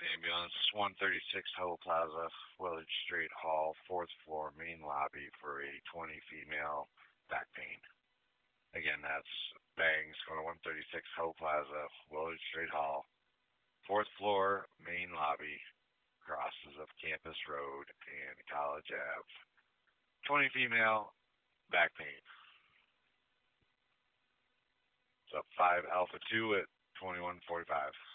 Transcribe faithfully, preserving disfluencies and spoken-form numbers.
Ambulance, one thirty-six Ho Plaza, Willard Street Hall, fourth floor, main lobby for a twenty female back pain. Again, that's bangs going to one thirty-six Ho Plaza, Willard Street Hall, fourth floor, main lobby, crosses of Campus Road and College Ave. twenty female back pain. So five Alpha two at twenty-one forty-five.